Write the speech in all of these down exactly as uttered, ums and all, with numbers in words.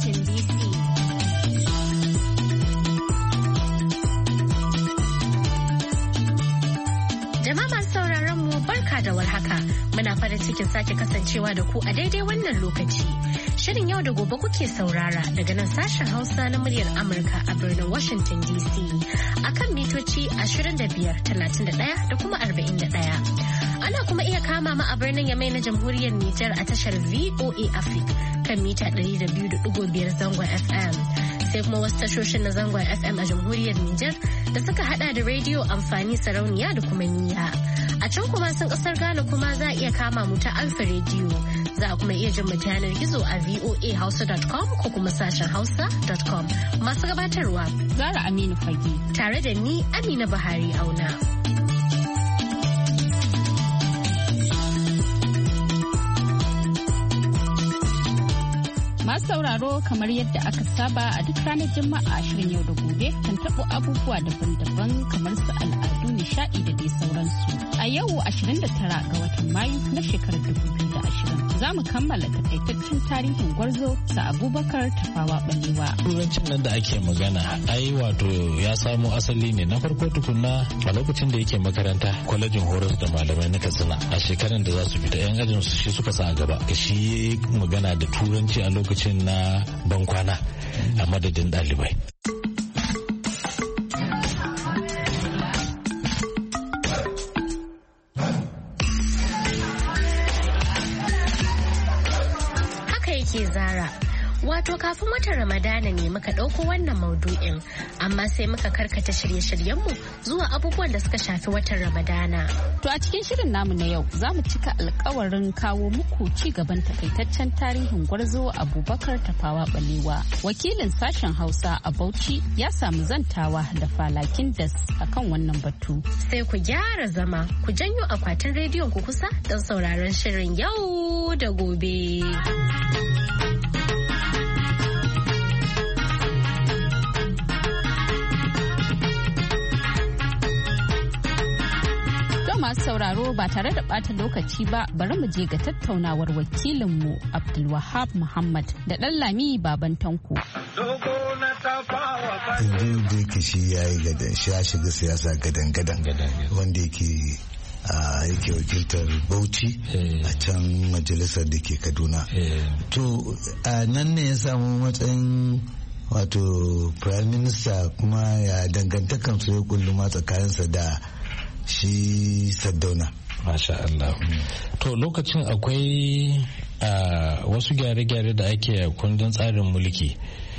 Washington D C. Jama'a masu sauraron mu barka da warhaka. Muna farin cikin sake kasancewa da ku a daidai wannan lokaci. Shirin yau da gobe kuke saurara daga nan sashen Hausa na muryar Amurka a birnin Washington D C akan mitoci ashirin da biyar, talatin da ɗaya da kuma arba'in da ɗaya. Ana kuma iya kama mu a birnin Yamai na Jamhuriyar Nijar a tashar V O A Africa kan mita ɗari da biyu da ɗigo biyar zangon F M. Sai kuma wasu tashoshin na zangon F M a Jamhuriyar Nijar da suka hada da rediyo amfani sarauniya da kuma niyya. A can kuma sun kasar Ghana kuma za a iya kama mu ta Alfa rediyo. Za a kuma iya jin mu ta yanar gizo a v o a hausa dot com ko kuma sashen hausa dot com. Masu gabatarwa Zara Aminu Fage tare da ni Amina Buhari Auna. Masu sauraro kamar yadda aka saba a duk ranar Juma'a shirin yau da gobe kan taɓo abubuwa daban-daban kamar su al'adu, nishaɗi da dai sauransu. A yau ashirin da tara ga watan Mayu na shekarar dubu biyu da ashirin za mu kammala takaitaccen tarihin gwarzo sa Abubakar Tafawa Balewa. Turancin nan da ake magana ai wato ya samo asali ne na farko tukunna a lokacin da yake makaranta kwalejin horas da malamai na Katsina a shekarar da za su fita yan ajin su shi suka sa a gaba. Shi magana da turanci a lokacin na bankwana a madadin ɗalibai. Haka yake Zara. Wato kafin watan Ramadana ne muka ɗauko wannan maudu'in, amma sai muka karkata shirye-shiryenmu zuwa abubuwan da suka shafi watan Ramadana. To a cikin shirin namu na yau za mu cika alkawarin kawo muku ci gaban takaitaccen tarihin gwarzo Abubakar Tafawa Balewa. Wakilin sashen Hausa a Bauchi ya samu zantawa da Falakin Das akan wannan batu. Sai ku gyara zama, ku janyo akwatin rediyon ku kusa don sauraron shirin yau da gobe. Masu sauraro ba tare da ɓata lokaci ba bari mu je ga tattaunawar wakilinmu Abdulwahab Muhammad da Ɗanlami Baban Tanko. Yanzu da yake shi ya yi gadan shi ya shiga siyasa gadan-gadan wanda yake yake wakiltar Bauchi a can majalisar da ke Kaduna. To a nan ne ya samu matsayin wato prime minister kuma ya dangantakan su ya kulluma tsakaninsa da shi Saddauna. Masha Allah. To lokacin akwai wasu gyare-gyare da ake kundin tsarin mulki.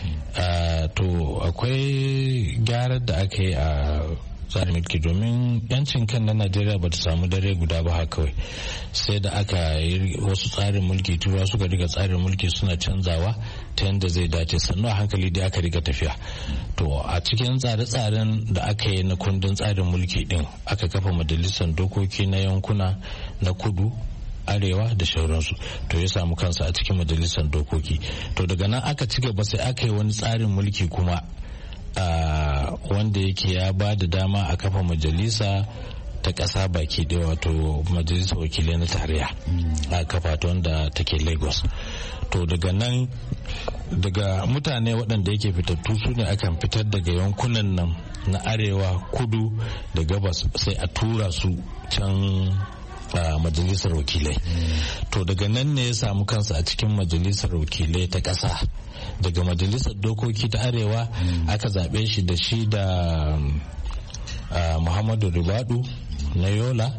To akwai gyarar da aka yi a tsarin mulki domin yancin kan na Najeriya ba ta samu dare guda ba haka kawai. Sai da aka yi wasu tsarin mulki turawa suka riga tsarin mulki suna canzawa ta yadda zai dace sannu a hankali da aka riga tafiya. To a cikin tsare-tsaren da aka yi na kundin tsarin mulki din aka kafa majalisar dokoki na yankuna na kudu arewa da shauransu to ya samu kansa a cikin majalisar dokoki. To daga nan aka ci gaba sai aka yi wani tsarin mulki kuma Uh, wanda yake ya ba da dama a kafa majalisa ta ƙasa baki ɗaya wato majalisar wakilai na tarayya a kafa ta wanda take Lagos. To daga nan daga mutane waɗanda yake fitattu su ne akan fitar daga yankunan nan na arewa kudu da gabas sai a tura su can a majalisar wakilai. To daga nan ne ya samu kansa a cikin majalisar wakilai ta ƙasa. Daga majalisar dokoki ta arewa aka zaɓe shi da shi da Muhammadu Ribadu na Yola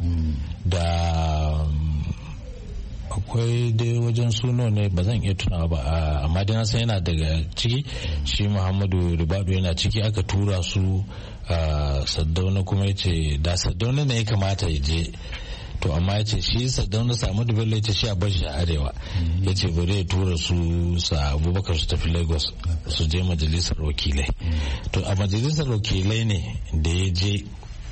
da akwai dai wajen suno ne ba zan iya tunawa ba amma dai na san yana daga ciki shi Muhammadu Ribadu yana ciki aka tura su Saddauna kuma ya ce da Saddauna ne ya kamata ya je to amma ya ce shi Saddauna samu da Bello ya ce shi a bashi a arewa ya ce bari ya tura su sa Abubakar su tafi Lagos su je majalisar wakilai. To a majalisar wakilai ne da ya je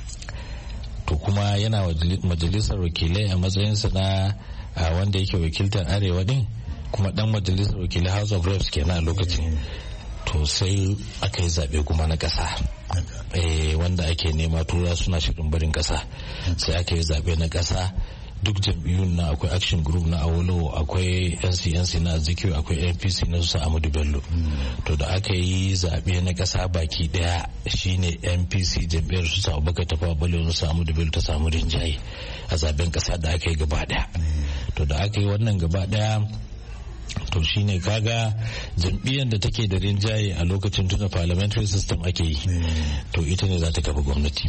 to kuma yana majalisar wakilai a matsayinsa na wanda yake wakiltar arewa din kuma dan majalisar wakilai House of Reps kenan a lokacin. To sai aka yi zaɓe kuma na ƙasa eh, wanda ake nema tura suna shirin barin ƙasa sai aka yi zaɓe na ƙasa duk jam'iyyun na akwai action group na Awolowo, akwai N C N C na Azikiwe, akwai N P C na su Ahmadu Bello. To da aka yi zaɓe na ƙasa baki ɗaya shine N P C jam'iyyar su Abubakar Tafawa Balewa su Ahmadu Bello ta samu rinjaye a zaben ƙasa da aka yi gaba ɗaya. To da aka yi wannan gaba ɗaya to shine kaga jam'iyyar da take da rinjaye a lokacin tuna parliamentary system ake yi to ita ne za ta kafa gwamnati.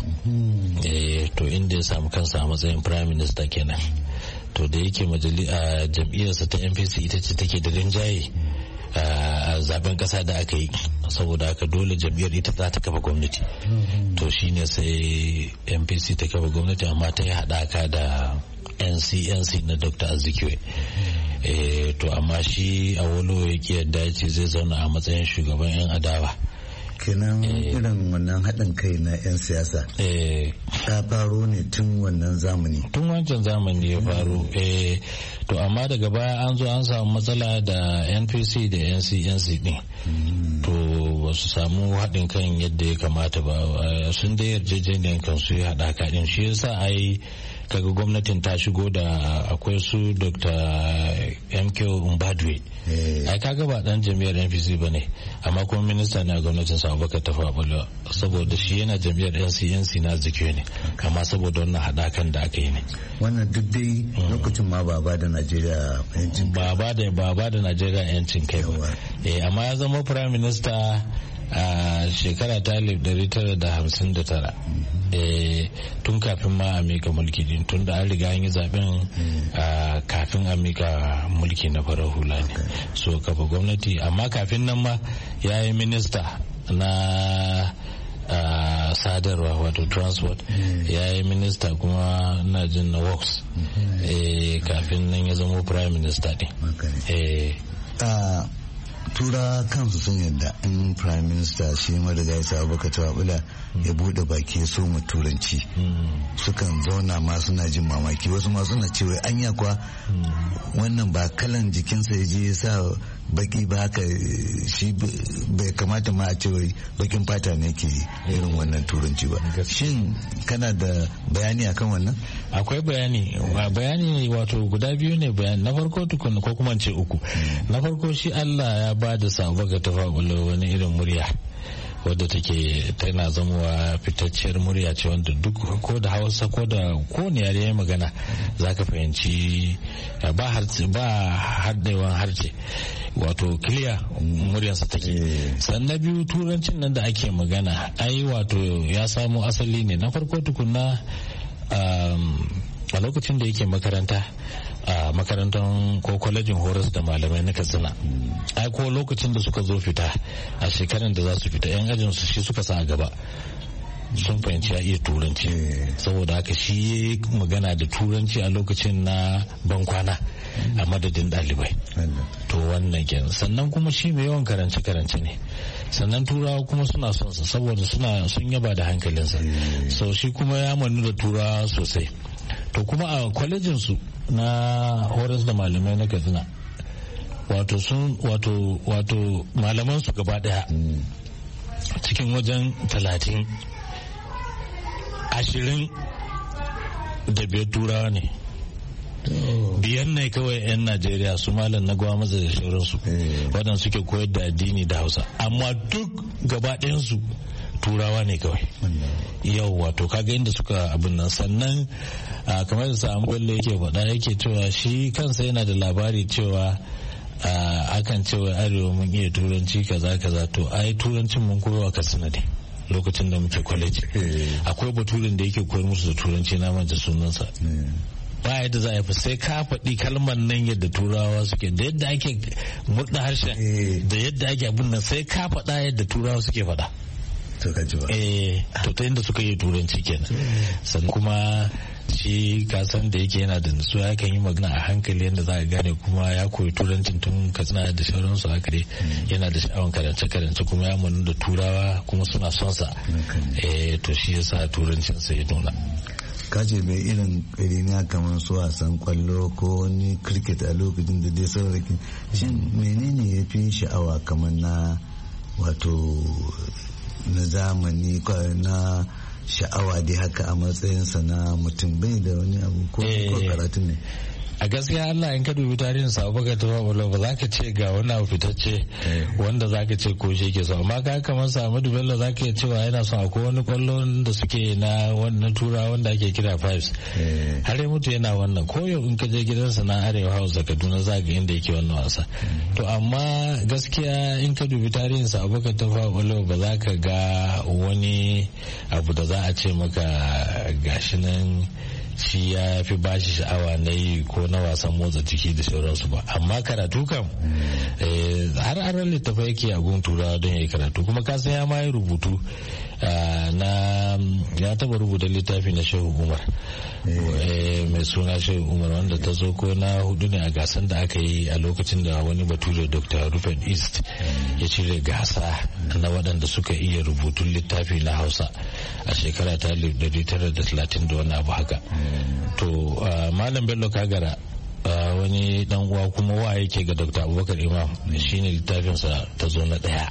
To inda ya samu kansa a matsayin prime minister kenan. To da yake a jam'iyyarsa ta N P C ita ce take da rinjaye a zaben kasa da aka yi, saboda haka dole jam'iyyar ita za ta kafa gwamnati. To shine sai N P C ta kafa gwamnati, amma ta yi haɗaka da N C N C na Doctor Azikiwe. Eh, to amma shi Awolowo ya ki yadda ya ce zai zauna a matsayin shugaban 'yan adawa. Kenan irin wannan haɗin kai na 'yan siyasa ta faro ne tun wannan zamani, tun wancan zamani ya faro. Eh, to amma daga baya an zo an samu matsala da N P C da N C N C din. To ba su samu haɗin kan yadda ya kamata ba, sun da yarjejeniyar kansu ya haɗaka din. Shi yasa ai kaga gwamnatin ta shigo da akwai su Doctor M K Mbadwe. Ai kaga ba dan jami'ar N P C bane, amma kuma minista ne a gwamnatin sa Abubakar Tafawa Balewa, saboda shi yana jami'ar N C N C na Azikiwe ne, amma saboda wannan hadakan da aka yi ne. Wannan duk dai lokacin ma ba ba da Najeriya yancin kai, ba ba da ba ba da Najeriya yancin kai ba. Eh, amma ya zama prime minister a shekara ta alif dari tara da hamsin da tara. Tun kafin ma a mika mulki din, tun da an riga an yi zaben kafin a mika mulki na farar hula ne, so kafa gwamnati. Amma kafin nan ma ya yi minista na sadarwa wato transport, ya yi minista kuma na jin na works kafin nan ya zama prime minister din. Tura kansu sun yadda in prime minister shi marigayi sa Abubakar Tafawa Balewa ya bude baki ya so mu turanci, sukan zauna ma suna jin mamaki, wasu ma suna cewa anya kuwa wannan ba kalan jikinsa ya je ya sa baki ba, haka shi bai kamata ma a cewa bakin fata ne ke irin wannan turanci ba. Shin kana da bayani akan wannan? Akwai bayani, bayani wato guda biyu ne bayani. Na farko tukun ko kuma ce uku. Na farko shi Allah ya ba da sa Abubakar Tafawa Balewa wani irin murya wadda take tana zamowa fitacciyar murya ce, wanda duk ko da Hausa ko da ko ne yare ya magana zaka fahimci ba harce ba haddewan harce, wato clear muryarsa take. Sannan biyu, turancin nan da ake magana ai wato ya samo asali ne na farko tukunna a lokacin da yake makaranta a makarantar ko kwalejin horas da malamai na Katsina. Ai ko lokacin da suka zo fita a shekaran da za su fita, yan ajin su shi suka sa a gaba, sun fahimci ya iya turanci, saboda haka shi magana da turanci a lokacin na bankwana a madadin ɗalibai. To wannan kenan. Sannan kuma shi mai yawan karance karance ne, sannan turawa kuma suna son sa saboda suna sun yaba da hankalinsa, so shi kuma ya manu da turawa sosai. To kuma a kwalejin su na horas da malamai na Katsina, wato sun wato wato malaman su gaba daya cikin wajen talatin ashirin da biyar turawa ne, biyar ne kawai 'yan Najeriya, su malam na gwamnati da sauransu waɗanda suke koyar da addini da Hausa, amma duk gaba ɗayansu turawa ne kawai. Yau wato kaga inda suka abin nan. Sannan kamar da Sa'amu Bello yake faɗa, yake cewa shi kansa yana da labari cewa akan cewa arewa mun iya turanci kaza kaza, to ai turancin mun koyawa Katsina ne lokacin da muke kwaleji. Akwai baturin da yake koyar musu da turanci, na manta sunansa. Ba yadda za a yi sai ka faɗi kalmar nan yadda turawa suke, da yadda ake murɗa harshen, da yadda ake abin nan sai ka faɗa yadda turawa suke faɗa. Eh, to ta inda suka yi turanci kenan. Sannan kuma shi kasan da yake yana da nutsuwa yakan yi magana a hankali yadda za a gane, kuma ya koyi turancin tun Katsina da sauransu haka dai. Yana da sha'awan karance karance, kuma ya manu da turawa kuma suna son sa. Eh, to shi yasa turancin sa ya nuna. Kace mai irin iriniya kamar su wasan kwallo ko wani cricket a lokacin da dai saurakin, shin menene ya fi sha'awa kamar na wato na zamani na sha'awa dai haka a matsayinsa na mutum bai da wani abu ko karatun ne? A gaskiya Allah in ka dubi tarihin sa Abubakar Tafawa Balewa ba za ka ce ga wani abu fitacce wanda za ka ce ko shi ke so, amma ka kamar sa Ahmadu Bello za ka iya cewa yana son akwai wani kwallo da suke na wannan tura wanda ake kira fives har ya mutu yana wannan, ko yau in ka je gidansa na Arewa House da Kaduna za ga inda yake wannan wasa. To amma gaskiya in ka dubi tarihin sa Abubakar Tafawa Balewa ba za ka ga wani abu da za a ce maka gashi nan shi ya fi bashi sha'awa na yi ko na wasan motsa jiki da sauransu ba, amma karatu kam har aran littafa yake a gun turawa don ya yi karatu, kuma kasan ya ma yi rubutu na ya taba rubuta littafi na Shehu Umar mai suna Shehu Umar wanda ta zo ko na hudu ne a gasan da aka yi a lokacin da wani bature Doctor Rupert East ya cire gasa na waɗanda suka iya rubutun littafi na Hausa a shekara ta ɗari tara da talatin da wani abu haka. To Malam Bello Kagara wani dan uwa kuma wa yake ga Doctor Abubakar Imam shine littafinsa ta zo na ɗaya,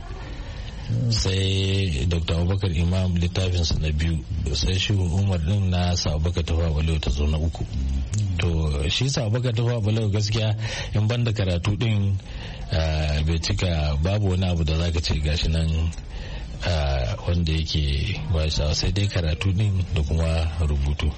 sai Doctor Abubakar Imam littafinsa na biyu, sai shi Umar din na sa Abubakar Tafawa Balewa ta zo na uku. To shi sa Abubakar Tafawa Balewa gaskiya in banda karatu din bai cika, babu wani abu da zaka ce gashi nan wanda yake ba sai dai karatu din da kuma rubutu.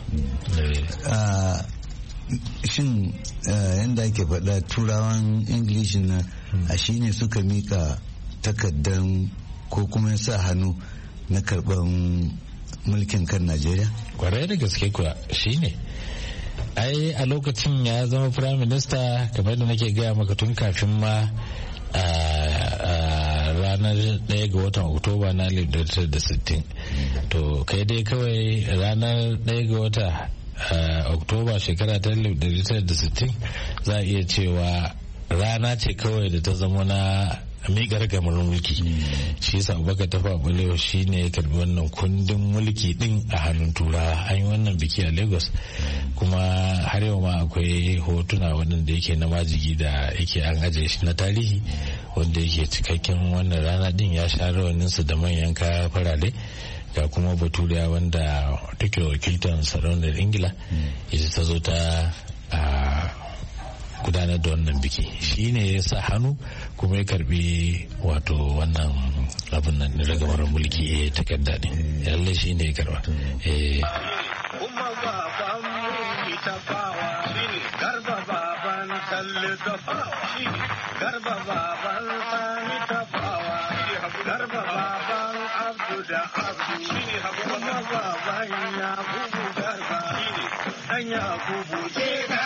Shin yadda ake faɗa turawan English na a shi ne suka mika takardan ko kuma ya sa hannu na karban mulkin kan Najeriya? Kwarai da gaske kuwa shi ne. Ai a lokacin ya zama prime minister kamar da nake gaya maka tun kafin ma ranar ɗaya ga watan Oktoba na alif tara da sittin. To kai dai kawai ranar ɗaya ga wata Oktoba shekara ta alif tara da sittin za a iya cewa rana ce kawai da ta zama na miƙar gamar mulki. Shi yasa Abubakar Tafawa Balewa shi ne ya karbi wannan kundin mulki din a hannun turawa. An yi wannan biki a Lagos, kuma har yau ma akwai hotuna waɗanda yake na majigi da yake an ajiye shi na tarihi wanda yake cikakken wannan rana din. Ya sha rawaninsa da manyan kaya farare, ga kuma baturiya wanda take wakiltar sarauniyar Ingila ita ta zo ta gudanar da wannan biki. Shi ne ya sa hannu kuma ya karbi wato wannan abin nan ragamar mulki ya takarda ne. Lallai shi ne ya karba. Kuma baban mu tafawa garba baban talle tafawa garba baban sani tafawa garba baban abdu da abdu kuma baban ya bubu garba dan ya bubu je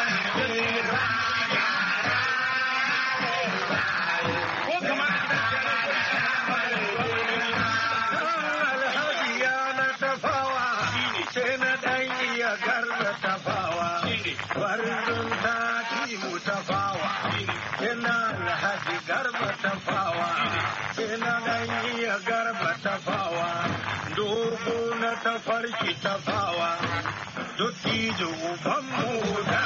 Barin taki mu tafawa, kina alhaji garba tafawa, kina dan iya garba tafawa, dogo na tafarki tafawa, dottijo uban mu da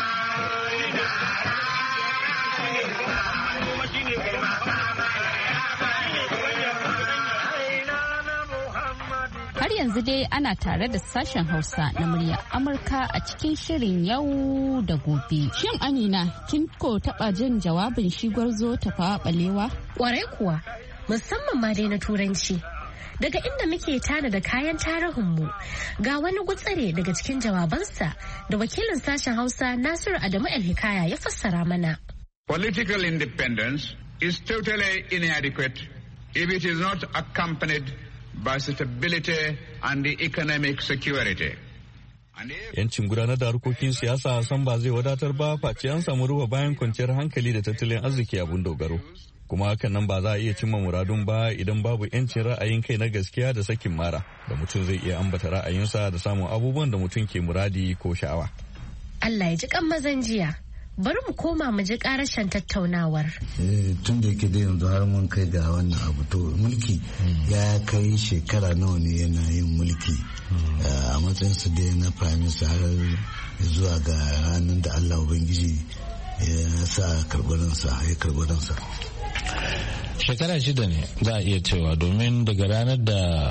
Har yanzu dai ana tare da sashen Hausa na murya Amurka a cikin shirin yau da gobe. Shin Amina, kin ko taɓa jin jawabin shi Gwarzo Tafawa Balewa? Kwarai kuwa, musamman ma dai na Turanci. Daga inda muke tana da kayan tarihinmu, ga wani gutsare daga cikin jawabansa da wakilin sashen Hausa Nasiru Adamu El-Hikaya ya fassara mana. Political independence is totally inadequate if it is not accompanied by stability and the economic security. Yancin gudanar da harkokin siyasa san ba zai wadatar ba face an samu ruwa bayan kwanciyar hankali da tattalin arziki abun dogaro. Kuma hakan nan ba za a iya cimma muradun ba idan babu yancin ra'ayin kai na gaskiya da sakin mara da mutum zai iya ambata ra'ayinsa da samun abubuwan da mutum ke muradi ko sha'awa. Allah ya ji kan mazan jiya. Bari mu koma mu ji karashen tattaunawar. Tun da yake da yanzu har mun kai ga wannan abu to mulki ya kai shekara nawa ne yana yin mulki a matsayinsa da na fahimta har zuwa ga ranar da Allah Ubangiji ya sa karbaransa ya karbaransa. Shekara shida ne za a iya cewa, domin daga ranar da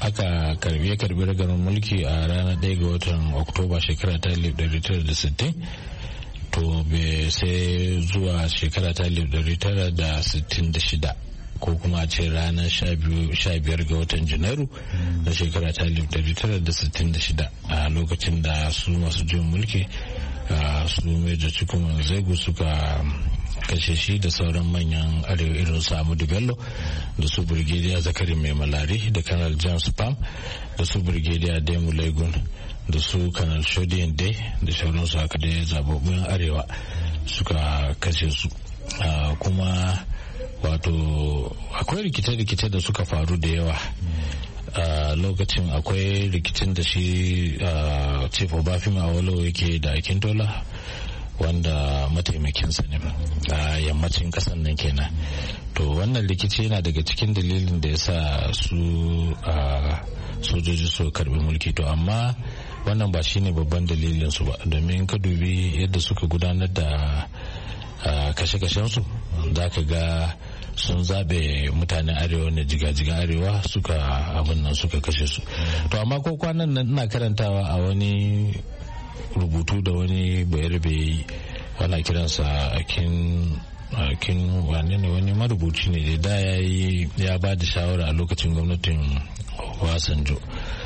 aka karbi karbi ragarin mulki a ranar ɗaya ga watan oktoba shekara ta alif ɗari tara da sittin, to sai zuwa shekara ta alif ɗari tara da sittin da shida ko kuma a ce ranar sha biyar ga watan janairu na shekara ta alif ɗari tara da sittin da shida, a lokacin da su masu jin mulki su Major Chukwuma Zegu suka kashe shi da sauran manyan arewa irin su Ahmadu Bello da su Brigadier Zakari Mai Malari da Colonel James Pam da su Brigadier Demu Laigun da su Colonel Shodin Day da sauransu haka da zababbun arewa suka kashe su. Kuma wato akwai rikice-rikice da suka faru da yawa a lokacin. Akwai rikicin da shi Chief Obafemi Awolowo yake da Akintola wanda mataimakinsa ne a yammacin kasan nan kenan. To wannan rikici yana daga cikin dalilin da ya sa su sojoji su karbi mulki, to amma wannan ba shine babban dalilin su ba, domin ka dubi yadda suka gudanar da kashe-kashensu za ka ga sun zabe mutanen arewa ne, jigajigan arewa suka abin nan suka kashe su. To amma ko kwanan nan ina karantawa a wani rubutu da wani bayarbe wana kiransa akin akin wane ne wani marubuci ne da ya yi ya ba da shawara a lokacin gwamnatin Obasanjo.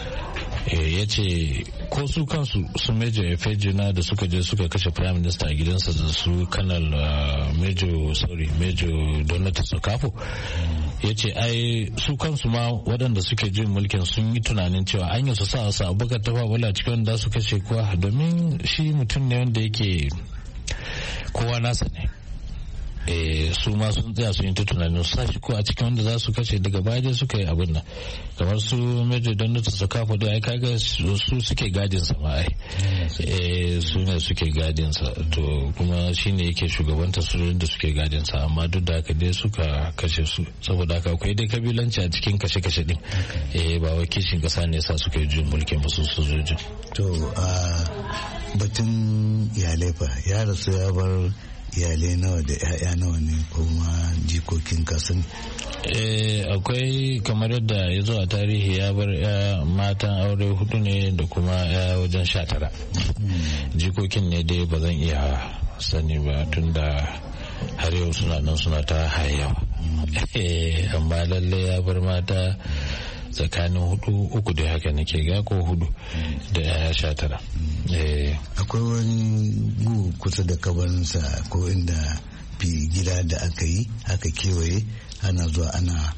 ya ce ko su kansu su Major Efejina da suka je suka kashe Prime Minister a gidansa da su Colonel Major sorry Major Donald Sokafo, ya ce ai su kansu ma waɗanda suke jin mulkin sun yi tunanin cewa an yi su sa su Abubakar Tafawa Balewa cikin wanda su kashe kuwa, domin shi mutum ne wanda yake kowa nasa ne. Eh, su ma sun tsaya sun yi ta tunanin su sashi ko a cikin wanda za su kashe, daga baya suka yi abin nan kamar su Major Donald Sokafo da ai kaga su suke gadin sa ma ai eh su ne suke gadin sa, to kuma shine yake shugabanta su da suke gadin sa, amma duk da haka dai suka kashe su. Saboda haka akwai dai kabilanci a cikin kashe-kashe din, eh ba wai kishin kasa ne sa suka yi juyin mulkin musu sojojin. To a batun iyalai fa, ya rasu ya bar iyalai nawa da 'ya'ya nawa ne kuma jikokin kasan? Eh, akwai kamar yadda ya zo a tarihi ya bar matan aure hudu ne da kuma ya wajen sha tara. Jikokin ne dai ba zan iya sani ba tun da har yau suna nan suna ta hayayyawa. Amma lalle ya bar mata tsakanin hudu uku da haka nake ga ko hudu da ya sha tara. Akwai wani gu kusa da kabarinsa ko inda fi gida da aka yi aka kewaye ana zuwa ana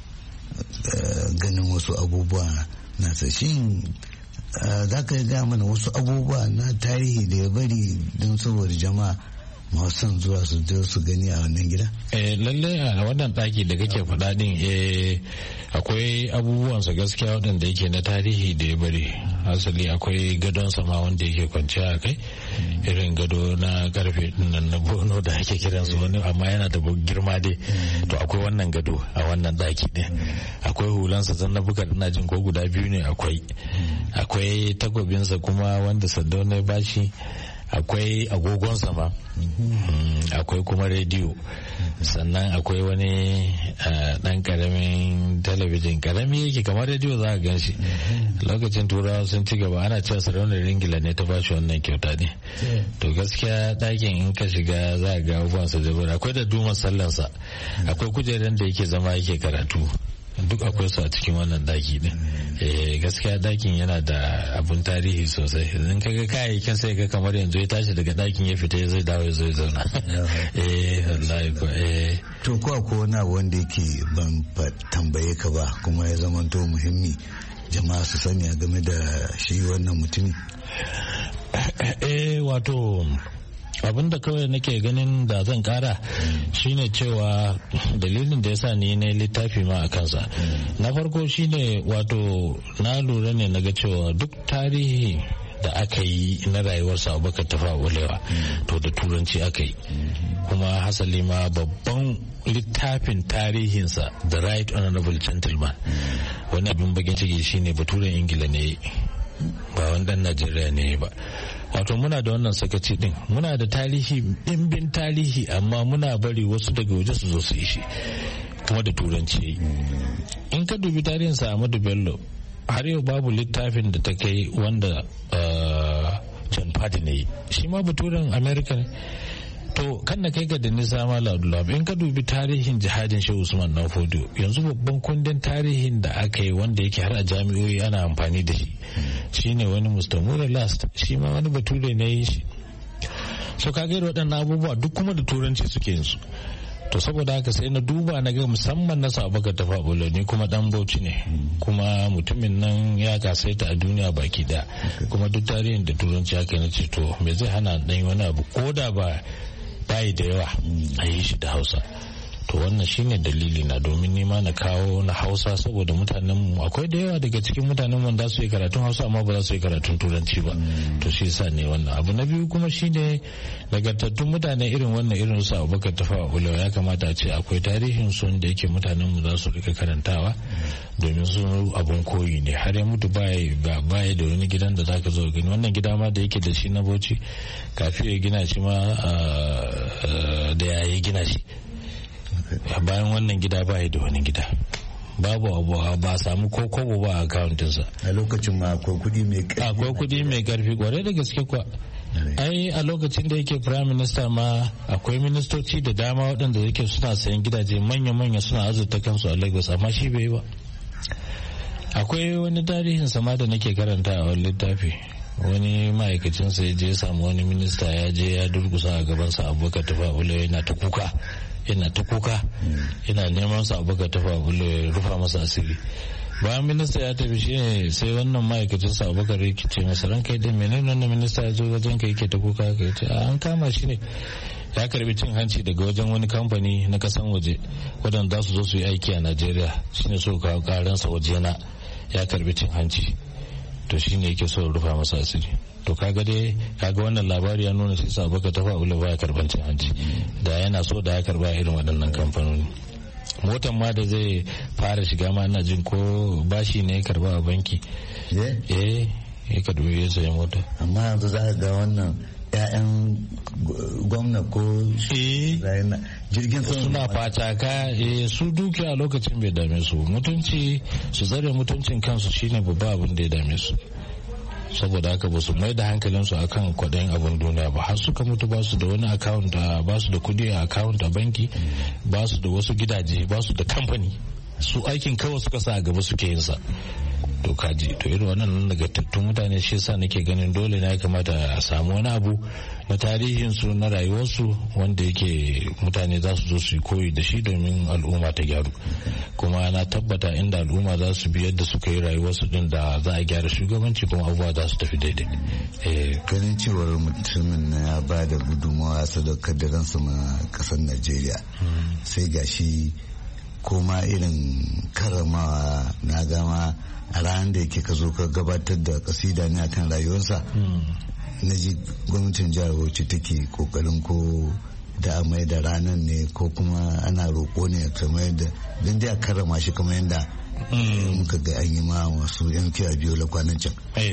ganin wasu abubuwa nasa. Shin za ka ga mana wasu abubuwa na tarihi da ya bari don saboda jama'a masu son zuwa su je su gani a wannan gida? Eh, lallai a wannan ɗaki da kake faɗa ɗin eh, akwai abubuwansa gaskiya waɗanda yake na tarihi da ya bari. Asali akwai gadon sama wanda yake kwanciya a kai, irin gado na karfe nan na bono da ake kiransu wani, amma yana da girma dai. To akwai wannan gado a wannan ɗaki ɗin. Akwai hulansa zan na buga ina jin ko guda biyu ne akwai. Akwai takobinsa kuma wanda Sardauna ya bashi. Akwai agogon sama, akwai kuma rediyo, sannan akwai wani dan karamin talabijin karami yake kamar rediyo za a gan shi. Lokacin turawa sun ci gaba ana cewa sarauniyar Ingila ne ta bashi wannan kyauta ne. To gaskiya ɗakin in ka shiga za a ga abubuwansa da akwai da duman sallansa, akwai kujerar da yake zama yake karatu, duk akwai su a cikin wannan daki din. Eh, gaskiya dakin yana da abun tarihi sosai. Idan ka ga kayayyakin sai ga kamar yanzu ya tashi daga dakin ya fita zai dawo ya zo ya zauna. Eh, wallahi ko eh. To ko ko wani abu wanda yake ban tambaye ka ba kuma ya zama to muhimmi jama'a su sani a game da shi wannan mutumi? Eh, wato abin da kawai nake ganin da zan kara shine cewa dalilin da yasa ni ne littafi ma a kansa na farko shine wato na lura ne naga cewa duk tarihi da aka yi na rayuwarsa Abubakar Tafawa Balewa to da turanci aka yi, kuma hasali ma babban littafin tarihinsa The Right Honorable Gentleman wani abin bakin ciki shine baturen Ingila ne ba wani dan Najeriya ne ba. Wato muna da wannan sakaci din, muna da tarihi dimbin tarihi amma muna bari wasu daga waje su zo su yi shi kuma da turanci. In ka dubi tarihin sa Ahmadu Bello har yau babu littafin da ta kai wanda John Fadi ne shi ma baturen America ne. To kan na kai ga da nisa ma Abdullahi, in ka dubi tarihin jihadin Shehu Usman Dan Fodio, yanzu babban kundin tarihin da aka yi wanda yake har a jami'o'i ana amfani da shi shine wani Mustamura Last, shi ma wani bature ne yi shi. So ka gaira waɗannan abubuwa duk kuma da turanci suke yin su. To saboda haka sai na duba na ga musamman na Abubakar Tafawa Balewa, ni kuma dan Bauchi ne, kuma mutumin nan ya kasaita a duniya baki da, kuma duk tarihin da turanci haka na ce to me zai hana dan wani abu ko da ba bayi da yawa a yi shi da Hausa. To wannan shine dalili na, domin nima na kawo na Hausa saboda mutanen mu akwai da yawa daga cikin mutanen mu da su yi karatun Hausa amma ba za su yi karatun Turanci ba. To shi yasa ne wannan abu. Na biyu kuma shine nagartattun mutane irin wannan irin su Abubakar Tafawa Balewa ya kamata a ce akwai tarihin su da yake mutanen mu za su rika karantawa, domin su abun koyi ne. Har ya mutu baya baya da wani gidan da zaka zo gani. Wannan gida ma da yake da shi na Bauchi kafin ya gina shi ma da yayi gina shi. Bayan wannan gida ba da wani gida, babu abu ba samu ko kobo ba a akawuntinsa. A lokacin ma akwai kudi mai karfi. Akwai kudi mai karfi kwarai da gaske kuwa. Ai a lokacin da yake prime minister ma akwai ministoci da dama waɗanda yake suna sayan gidaje manya-manya suna azurta kansu a Lagos, amma shi bai yi ba. Akwai wani tarihin sama da nake karanta a wani littafi, wani ma'aikacinsa ya je ya samu wani minista ya je ya durkusa a gabansa Abubakar Tafawa Balewa yana ta kuka yana ta kuka yana neman sa Abubakar Tafawa Balewa ya rufa masa asiri. Bayan minista ya tafi shi ne sai wannan ma'aikacin sa Abubakar ya ce masa ranka da menene wannan minista ya zo wajen ka yake ta kuka, ka ce an kama shi ne ya karbi cin hanci daga wajen wani kamfani na kasan waje wadanda za su zo su yi aiki a Najeriya, shine so kawo karansa waje na ya karbi cin hanci, to shine yake so rufa masa asiri. To kaga dai kaga wannan labari ya nuna sai Abubakar Tafawa Balewa ya karban cin hanci, da yana so da ya karba irin waɗannan kamfanoni. Motan ma da zai fara shiga ma ina jin ko bashi ne ya karba a banki, eh ya karbi ya sayi mota. Amma yanzu za ka ga wannan ƴaƴan gwamna ko jirgin suna fataka, eh su duki a lokacin bai dame su, mutunci su tsare mutuncin kansu shine babba abin da ya dame su. Saboda haka ba su mai da hankalinsu akan kwaɗayin abin duniya ba, har suka mutu ba su da wani account, ba su da kudi a account a banki, ba su da wasu gidaje, ba su da kamfani, su aikin kawai suka sa a gaba suke yin sa. To kaji to irin wannan nagartattun mutane shi yasa nake ganin dole ne ya kamata a samu wani abu na tarihin su na rayuwarsu wanda yake mutane za su zo su yi koyi da shi domin al'umma ta gyaru. Kuma na tabbata inda al'umma za su bi yadda suka yi rayuwarsu din da za a gyara shugabanci kuma abubuwa za su tafi daidai. Ganin cewar mutumin na ya ba da gudunmawa sadaukar da ransa ma kasar Najeriya, sai gashi koma irin karamawa na gama a ranar da yake ka zo ka gabatar da kasida ne akan rayuwarsa. Na ji gwamnatin jihar Bauchi take kokarin ko da a mai da ranar ne ko kuma ana roƙo ne kamar yadda don dai a karrama shi kamar yadda muka ga an yi ma wasu yan fiya biyu la kwanan can.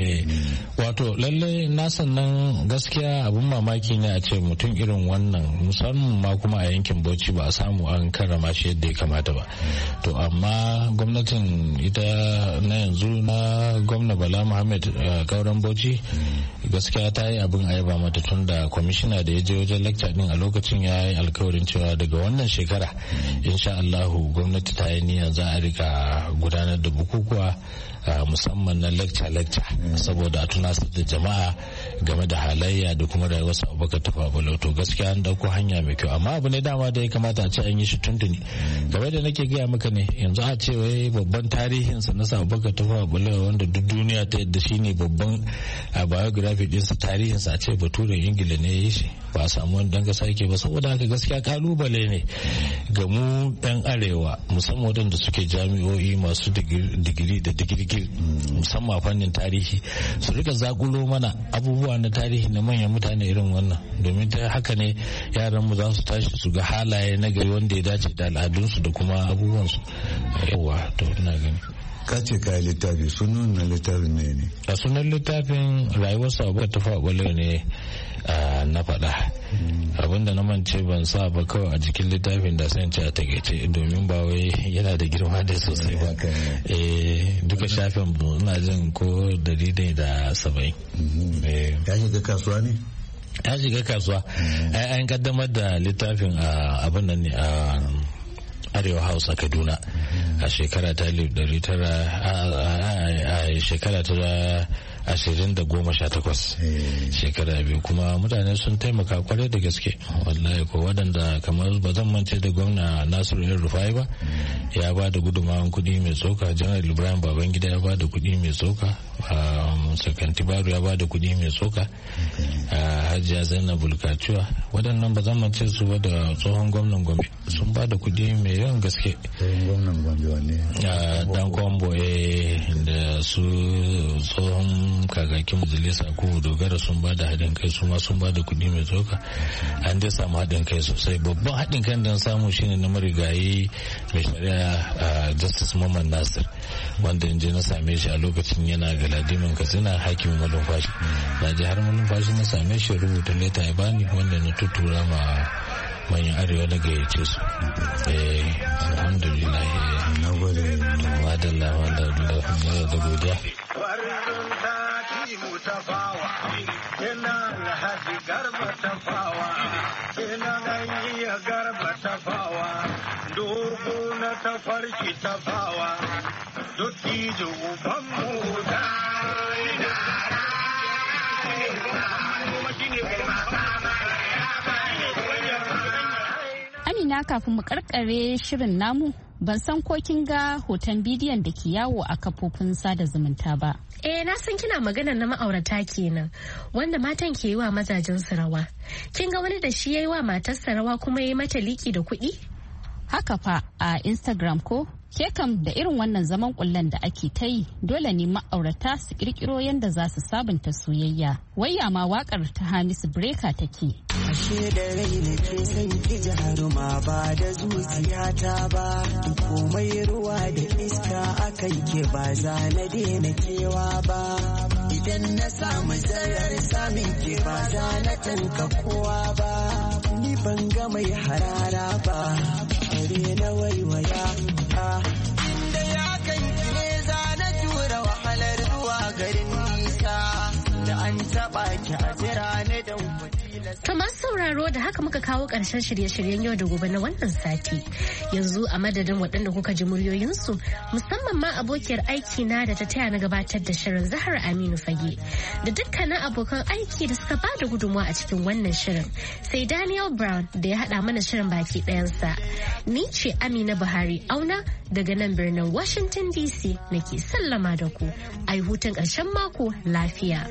Wato lallai na sannan gaskiya abun mamaki ne a ce mutum irin wannan musamman ma kuma a yankin Bauchi ba a samu an karrama shi yadda ya kamata ba. To amma gwamnatin ita na yanzu na gwamna Bala Muhammad Kauran Bauchi gaskiya ta yi abin ayaba mata, tun da kwamishina da ya je wajen lecture din a lokacin ya yi alkawarin cewa daga wannan shekara insha Allahu gwamnati ta yi niyyar za a rika gudanar da bukukuwa musamman na lecture-lecture saboda a tunasar da jama'a game da halayya da kuma rayuwar sa Abubakar Tafawa Balewa. To gaskiya an dauko hanya mai kyau, amma abu ne dama da ya kamata a ce an yi shi tuntuni. Game da nake gaya maka ne yanzu a ce wai babban tarihin sa na sa Abubakar Tafawa Balewa wanda duk duniya ta yadda shine babban biography din sa, tarihin sa a ce baturen Ingila ne ya yi shi, ba a samu wani dan kasa yake ba. Saboda haka gaskiya kalubale ne ga mu yan arewa musamman wadanda suke jami'o'i masu digiri da digirgir musamman fannin tarihi su rika zakulo mana abubuwa abubuwa na tarihi na manyan mutane irin wannan, domin ta haka ne yaran mu za su tashi su ga halaye na gari wanda ya dace da al'adunsu da kuma abubuwansu. Yawa to ina gani. Ka ce ka yi littafi, sunan na littafin ne ne? A sunan littafin rayuwar Abubakar Tafawa Balewa ne na faɗa. Abinda na mance ban sa ba kawai a jikin littafin da sai ce a takaice, domin ba wai yana da girma da sosai ba. Duka shafin ina jin ko dari da saba'in. Ya shiga kasuwa ne? Ya shiga kasuwa. An kaddamar da littafin a abin nan ne a Arewa House a Kaduna a shekara ta dari tara a shekara ta ashirin da goma sha takwas shekara biyu, kuma mutane sun taimaka kwarai da gaske wallahi ko waɗanda kamar ba zan mance da gwamna Nasiru El Rufai ba, ya ba da gudunmawan kuɗi mai tsoka, Janar Ibrahim Babangida ya ba da kuɗi mai tsoka, Sakanti Baro ya ba da kuɗi mai tsoka, Hajiya Zainab Bulkaciwa, waɗannan ba zan mance su ba da tsohon gwamnan Gombe sun ba da kuɗi mai yawan gaske. Gwamnan Gombe wanne? Dan Kwambo da su tsohon kakakin majalisa ko dogara sun ba da haɗin kai, su ma sun ba da kuɗi mai tsoka. An dai samu haɗin kai sosai. Babban haɗin kan da samu shine na marigayi mai shari'a Justice Muhammad Nasir, wanda in je na same shi a lokacin yana galadimin Katsina hakimin malumfashi. Na je har malumfashi na same shi rubuta leta ya bani, wanda na tutura ma manyan arewa na gayyace su. Alhamdulillah. Na gode. Madalla madalla da godiya. Tafawa, ina Alhaji Garba Tafawa, ina Ganyiya Garba Tafawa, dogo na tafarki Tafawa, dottijo ubanmu da Amina, kafin mu karkare shirin namu, ban san ko kin ga hoton bidiyon da ke yawo a kafofin sada zumunta ba. Eh, na san kina magana na ma'aurata kenan, wanda matan ke yi wa mazajen su rawa. Kin ga wani da shi ya yi wa matarsa rawa kuma ya yi mata liki da kuɗi? Haka fa a Instagram ko? Ke kam da irin wannan zaman kullen da ake ta yi, dole ne ma'aurata su kirkiro yadda za su sabunta soyayya. Wayya ma wakar ta Hamisu Breka take. Ashe da rai na ke son ki ji haruma ba da zuciyata ba, komai ruwa da iska akan ke ba za na daina kewa ba. Idan na samu zarar samun ke ba za na tanka kowa ba, ni ban ga mai harara ba, bare na waiwaya. Da ya kan ne za na tura wahalar zuwa garin nisa, da an taɓa ki a jira ne don Kamar sauraro da haka muka kawo ƙarshen shirye-shiryen yau da gobe na wannan sati. Yanzu a madadin waɗanda kuka ji muryoyinsu, musamman ma abokiyar aiki na da ta taya na gabatar da shirin Zahar Aminu Fage, da dukkanin abokan aiki da suka ba da gudunmawa a cikin wannan shirin, sai Daniel Brown da ya haɗa mana shirin baki ɗayansa. Ni ce Amina Buhari Auna daga nan birnin Washington D C nake sallama da ku. Ai hutun ƙarshen mako lafiya.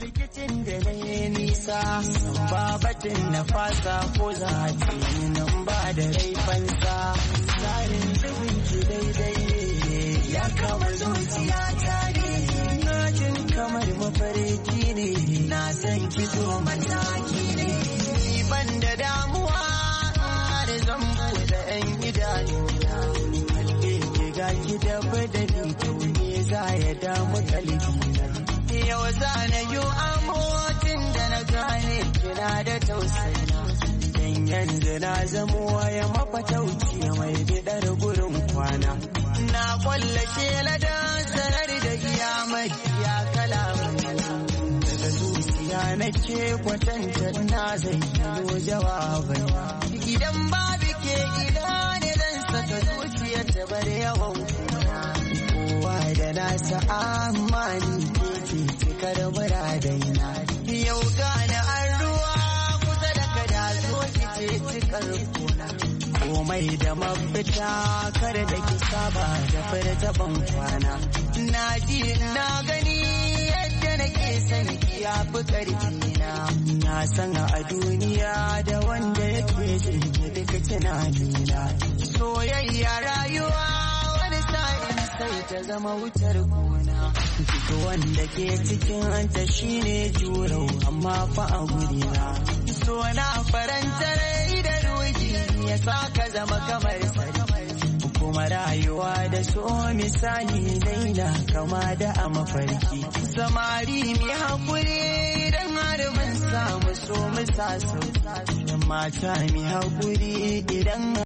Babatin na fasa ko za a ce nan ba da laifansa, tsarin zubin ki daidai ne ya kama zuciya ta ne, na jin kamar mafarki ne, na san ki zo mataki ne, ban da damuwa da zambo da yan idanu halin ki ga ki da badani to ne za ya damu kalbina, yau za na yi amotin da na gane kina da tausayina, dan yanzu na zamo waya mafatauci mai bidar gurin kwana, na kwallashe ladan sanar da kiyamai ya kalaman daga zuciya nake kwatanta na zai yi jawabai, idan babu ke gida ne zan saka zuciya ta bar yawan kuna, kowa da nasa amani ke cikar muradaina, yau gane an ruwa kusa da kada zo ki ce cikar kuna, komai da mafita kar da ki saba da furta ban kwana, na ji na gani yadda nake son ki ya fi karfi na, na san a duniya da wanda yake jin ki duka tunanina, soyayya rayuwa wani sa'in sai ta zama wutar gona. Duk wanda ke cikin anta shine jurau amma fa a gurina. So na faranta rai da ruhi ya sa ka zama kamar sarki. Kuma rayuwa da so misali daina kama da a mafarki. Samari mi haƙuri idan har mun samu so mu sa sau. Mata mi haƙuri idan